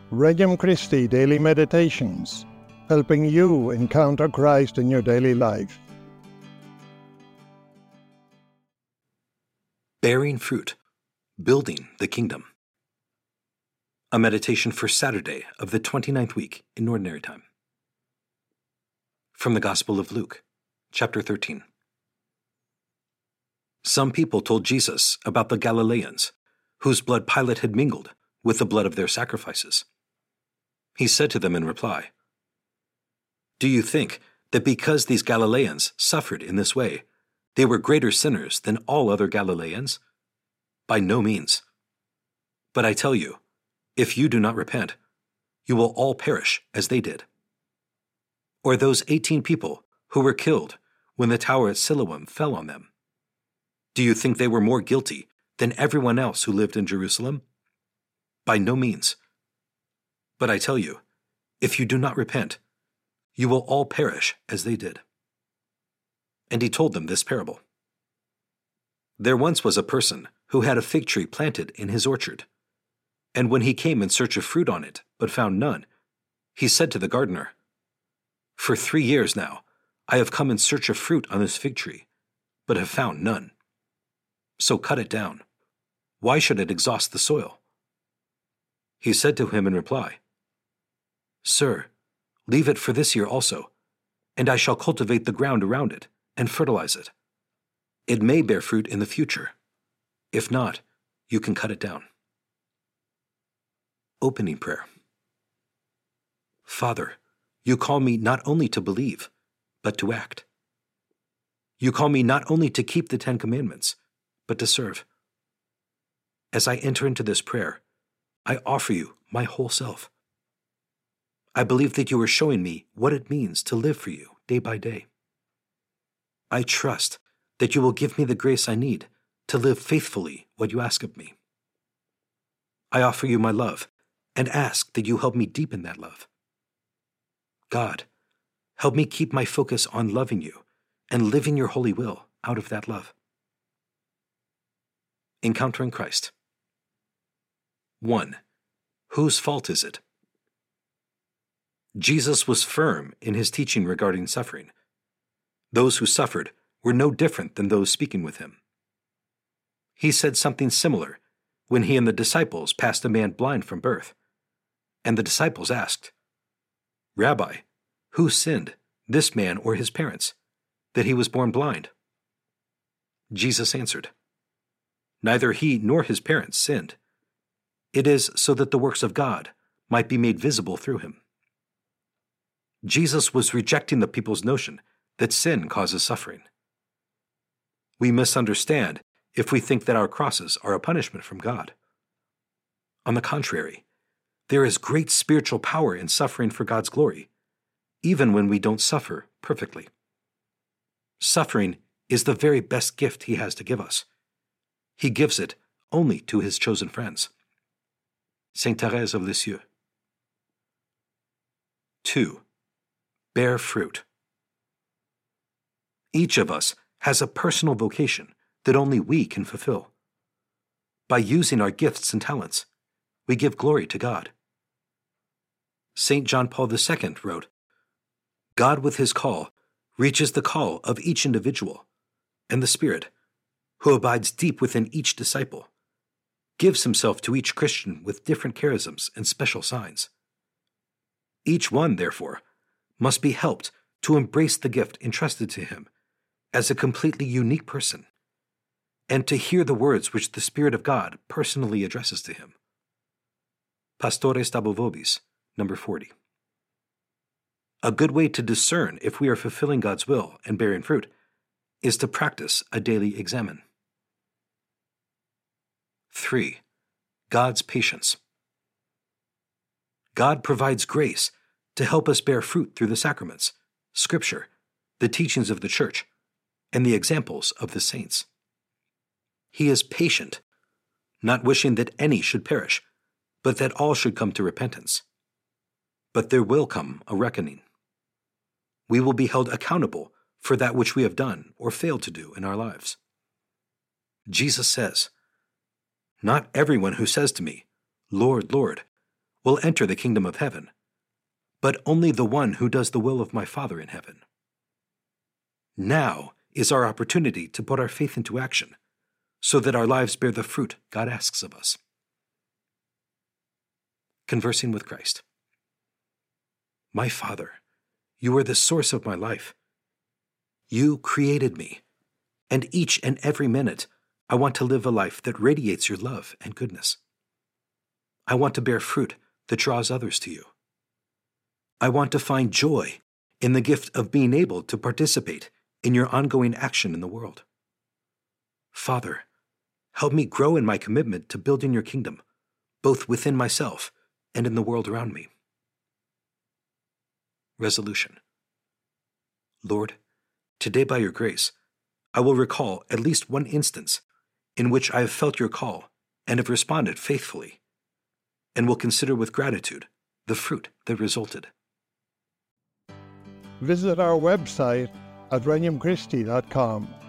Regnum Christi Daily Meditations, helping you encounter Christ in your daily life. Bearing Fruit, Building the Kingdom. A meditation for Saturday of the 29th week in Ordinary Time. From the Gospel of Luke, chapter 13. Some people told Jesus about the Galileans, whose blood Pilate had mingled with the blood of their sacrifices. He said to them in reply, "Do you think that because these Galileans suffered in this way, they were greater sinners than all other Galileans? By no means. But I tell you, if you do not repent, you will all perish as they did. Or those 18 people who were killed when the tower at Siloam fell on them. Do you think they were more guilty than everyone else who lived in Jerusalem? By no means. But I tell you, if you do not repent, you will all perish as they did." And he told them this parable. There once was a person who had a fig tree planted in his orchard. And when he came in search of fruit on it, but found none, he said to the gardener, "For 3 years now, I have come in search of fruit on this fig tree, but have found none. So cut it down. Why should it exhaust the soil?" He said to him in reply, "Sir, leave it for this year also, and I shall cultivate the ground around it and fertilize it. It may bear fruit in the future. If not, you can cut it down." Opening Prayer. Father, you call me not only to believe, but to act. You call me not only to keep the 10 Commandments, but to serve. As I enter into this prayer, I offer you my whole self. I believe that you are showing me what it means to live for you day by day. I trust that you will give me the grace I need to live faithfully what you ask of me. I offer you my love and ask that you help me deepen that love. God, help me keep my focus on loving you and living your holy will out of that love. Encountering Christ. 1. Whose fault is it? Jesus was firm in his teaching regarding suffering. Those who suffered were no different than those speaking with him. He said something similar when he and the disciples passed a man blind from birth. And the disciples asked, "Rabbi, who sinned, this man or his parents, that he was born blind?" Jesus answered, "Neither he nor his parents sinned. It is so that the works of God might be made visible through him." Jesus was rejecting the people's notion that sin causes suffering. We misunderstand if we think that our crosses are a punishment from God. On the contrary, there is great spiritual power in suffering for God's glory, even when we don't suffer perfectly. Suffering is the very best gift he has to give us. He gives it only to his chosen friends. Saint Thérèse of Lisieux. 2. Bear fruit. Each of us has a personal vocation that only we can fulfill. By using our gifts and talents, we give glory to God. St. John Paul II wrote, "God with his call reaches the call of each individual, and the Spirit, who abides deep within each disciple, gives himself to each Christian with different charisms and special signs. Each one, therefore, must be helped to embrace the gift entrusted to him as a completely unique person, and to hear the words which the Spirit of God personally addresses to him." Pastores Dabo Vobis, number 40. A good way to discern if we are fulfilling God's will and bearing fruit is to practice a daily examen. 3. God's patience. God provides grace to help us bear fruit through the sacraments, Scripture, the teachings of the Church, and the examples of the saints. He is patient, not wishing that any should perish, but that all should come to repentance. But there will come a reckoning. We will be held accountable for that which we have done or failed to do in our lives. Jesus says, "Not everyone who says to me, 'Lord, Lord,' will enter the kingdom of heaven, but only the one who does the will of my Father in heaven. Now is our opportunity to put our faith into action, so that our lives bear the fruit God asks of us. Conversing with Christ. My Father, you are the source of my life. You created me, and each and every minute I want to live a life that radiates your love and goodness. I want to bear fruit that draws others to you. I want to find joy in the gift of being able to participate in your ongoing action in the world. Father, help me grow in my commitment to building your kingdom, both within myself and in the world around me. Resolution. Lord, today by your grace, I will recall at least one instance in which I have felt your call and have responded faithfully, and will consider with gratitude the fruit that resulted. Visit our website at regnumchristi.com